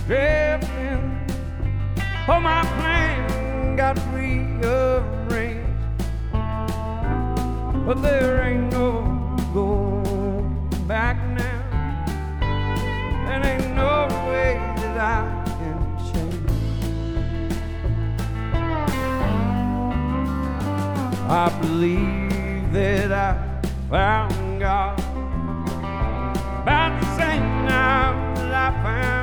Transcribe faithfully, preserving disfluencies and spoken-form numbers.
drifting. Oh, my plan got rearranged, but there ain't no going back now. There ain't no way that I can change. I believe that I found God about the same time that I found